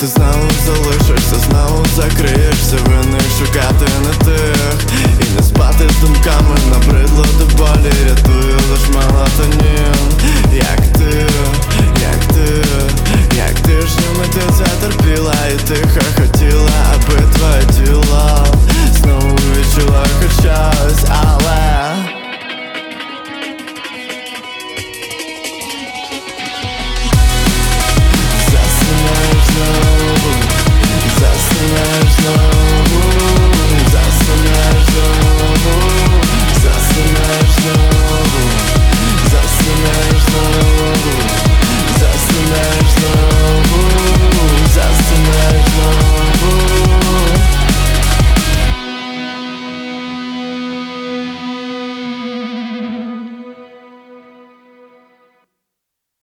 ти знову залишишся, знову закриєшся, винних шукати не тих. І не спати з думками, набридло до болі, рятує лиш мелатонін. Як ти ж ними ти затерпіла і тихо